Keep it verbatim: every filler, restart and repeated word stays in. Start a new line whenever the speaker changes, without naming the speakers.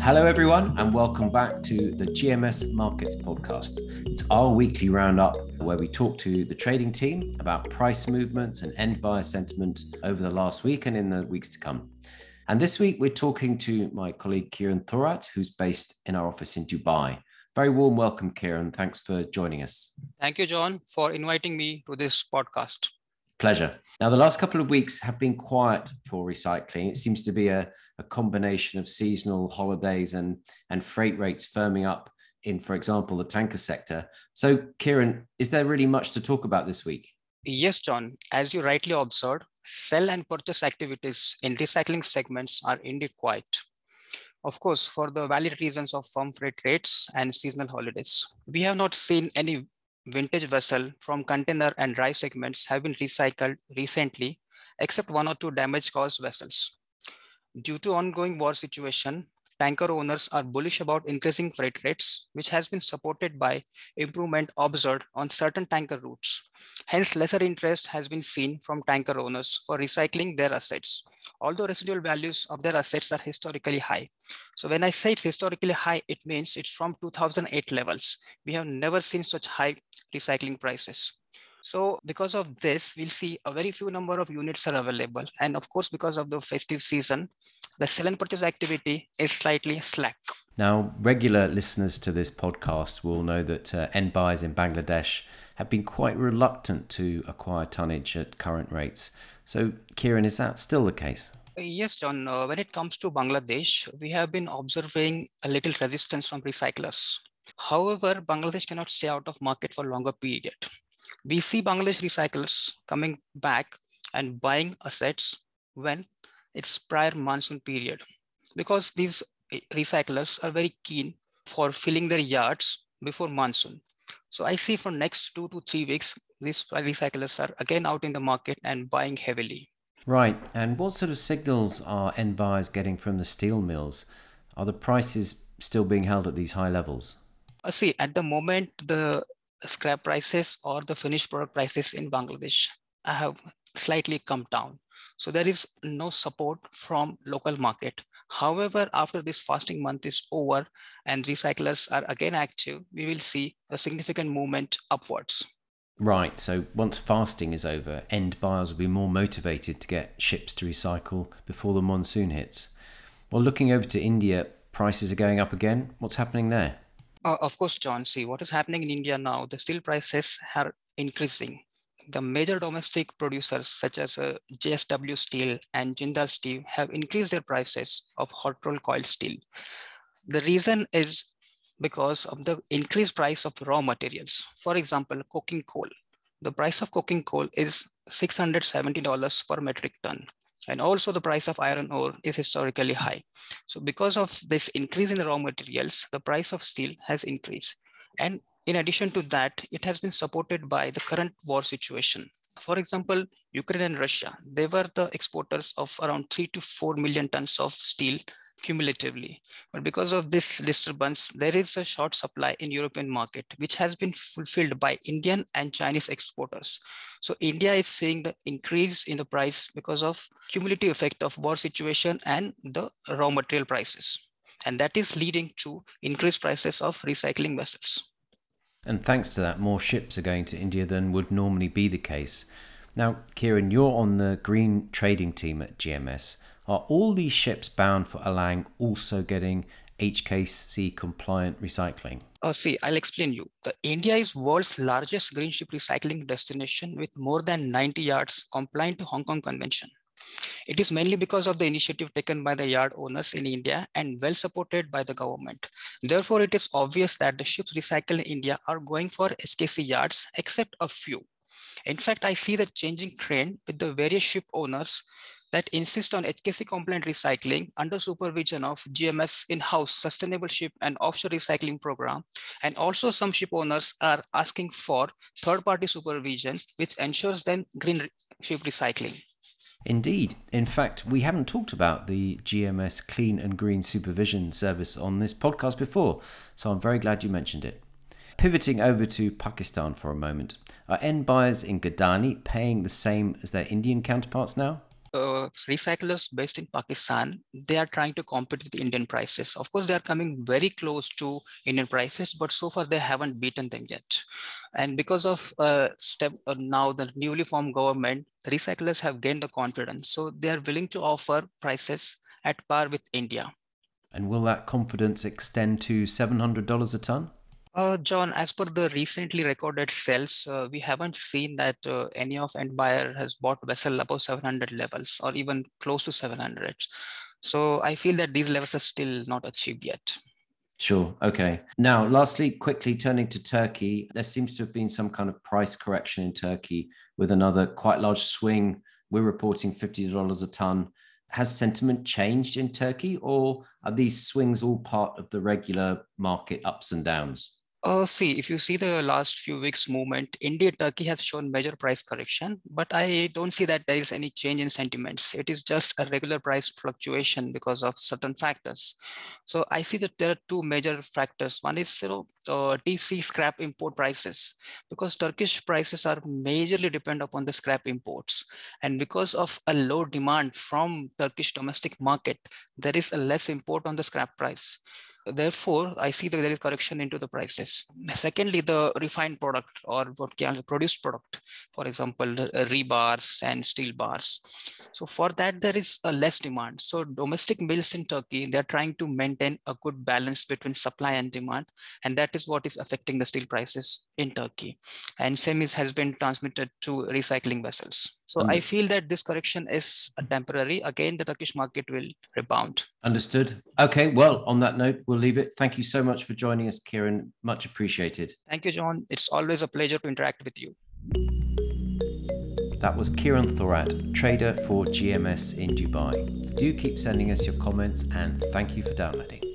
Hello, everyone, and welcome back to the G M S Markets podcast. It's our weekly roundup where we talk to the trading team about price movements and end buyer sentiment over the last week and in the weeks to come. And this week, we're talking to my colleague Kieran Thorat, who's based in our office in Dubai. Very warm welcome, Kieran. Thanks for joining us.
Thank you, John, for inviting me to this podcast.
Pleasure. Now, the last couple of weeks have been quiet for recycling. It seems to be a, a combination of seasonal holidays and, and freight rates firming up in, for example, the tanker sector. So, Kieran, is there really much to talk about this week?
Yes, John. As you rightly observed, sell and purchase activities in recycling segments are indeed quiet. Of course, for the valid reasons of firm freight rates and seasonal holidays. We have not seen any vintage vessel from container and dry segments have been recycled recently, except one or two damage caused vessels. Due to ongoing war situation, tanker owners are bullish about increasing freight rates, which has been supported by improvement observed on certain tanker routes. Hence, lesser interest has been seen from tanker owners for recycling their assets, although residual values of their assets are historically high. So when I say it's historically high, it means it's from two thousand eight levels. We have never seen such high recycling prices. So because of this, we'll see a very few number of units are available. And of course, because of the festive season, the sell and purchase activity is slightly slack.
Now, regular listeners to this podcast will know that uh, end buyers in Bangladesh have been quite reluctant to acquire tonnage at current rates. So, Kieran, is that still the case?
Yes, John. Uh, when it comes to Bangladesh, we have been observing a little resistance from recyclers. However, Bangladesh cannot stay out of market for longer period. We see Bangladesh recyclers coming back and buying assets when it's prior monsoon period, because these recyclers are very keen for filling their yards before monsoon. So I see for next two to three weeks, these recyclers are again out in the market and buying heavily.
Right. And what sort of signals are end buyers getting from the steel mills? Are the prices still being held at these high levels?
Uh, see, at the moment, the scrap prices or the finished product prices in Bangladesh have slightly come down. So there is no support from local market. However, after this fasting month is over and recyclers are again active, we will see a significant movement upwards.
Right. So once fasting is over, end buyers will be more motivated to get ships to recycle before the monsoon hits. Well, looking over to India, prices are going up again. What's happening there?
Uh, of course, John, see what is happening in India now, the steel prices are increasing. The major domestic producers such as uh, J S W Steel and Jindal Steel have increased their prices of hot rolled coil steel. The reason is because of the increased price of raw materials. For example, coking coal. The price of coking coal is six hundred seventy dollars per metric ton. And also the price of iron ore is historically high. So because of this increase in the raw materials, the price of steel has increased. And in addition to that, it has been supported by the current war situation. For example, Ukraine and Russia, they were the exporters of around three to four million tons of steel cumulatively. But because of this disturbance, there is a short supply in European market, which has been fulfilled by Indian and Chinese exporters. So India is seeing the increase in the price because of cumulative effect of war situation and the raw material prices. And that is leading to increased prices of recycling vessels.
And thanks to that, more ships are going to India than would normally be the case. Now, Kieran, you're on the green trading team at G M S. Are all these ships bound for Alang also getting H K C compliant recycling?
Oh, see, I'll explain you. The India is world's largest green ship recycling destination with more than ninety yards compliant to Hong Kong Convention. It is mainly because of the initiative taken by the yard owners in India and well supported by the government. Therefore, it is obvious that the ships recycled in India are going for H K C yards, except a few. In fact, I see the changing trend with the various ship owners that insist on H K C compliant recycling under supervision of G M S in-house sustainable ship and offshore recycling program. And also some ship owners are asking for third-party supervision, which ensures them green ship recycling.
Indeed. In fact, we haven't talked about the G M S Clean and Green Supervision Service on this podcast before, so I'm very glad you mentioned it. Pivoting over to Pakistan for a moment, are end buyers in Gadani paying the same as their Indian counterparts now?
uh, recyclers based in Pakistan, they are trying to compete with Indian prices. Of course, they are coming very close to Indian prices, but so far they haven't beaten them yet. And because of uh, step uh, now the newly formed government, the recyclers have gained the confidence. So they are willing to offer prices at par with India.
And will that confidence extend to seven hundred dollars a ton?
Uh, John, as per the recently recorded sales, uh, we haven't seen that uh, any of end buyer has bought vessel above seven hundred levels or even close to seven hundred. So I feel that these levels are still not achieved yet.
Sure. Okay. Now, lastly, quickly turning to Turkey, there seems to have been some kind of price correction in Turkey with another quite large swing. We're reporting fifty dollars a ton. Has sentiment changed in Turkey, or are these swings all part of the regular market ups and downs?
Uh, see, if you see the last few weeks movement, India, Turkey has shown major price correction, but I don't see that there is any change in sentiments. It is just a regular price fluctuation because of certain factors. So I see that there are two major factors. One is, you know, uh, deep sea scrap import prices, because Turkish prices are majorly depend upon the scrap imports. And because of a low demand from Turkish domestic market, there is a less import on the scrap price. Therefore, I see that there is correction into the prices. Secondly, the refined product or what can produced product, for example, rebars and steel bars. So for that, there is a less demand. So domestic mills in Turkey, they're trying to maintain a good balance between supply and demand. And that is what is affecting the steel prices in Turkey. And same is, has been transmitted to recycling vessels. So I feel that this correction is temporary. Again, the Turkish market will rebound.
Understood. Okay, well, on that note, we'll leave it. Thank you so much for joining us, Kieran. Much appreciated.
Thank you, John. It's always a pleasure to interact with you.
That was Kieran Thorat, trader for G M S in Dubai. Do keep sending us your comments, and thank you for downloading.